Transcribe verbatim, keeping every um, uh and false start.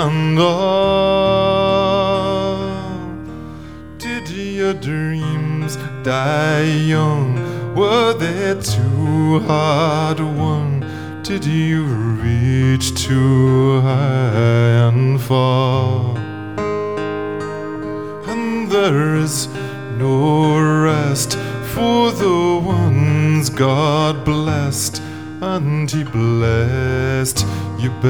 and all. Did your dreams die young? Were they too hard won? Did you reach too high and fall? And there is no rest for the ones God blessed, and He blessed you.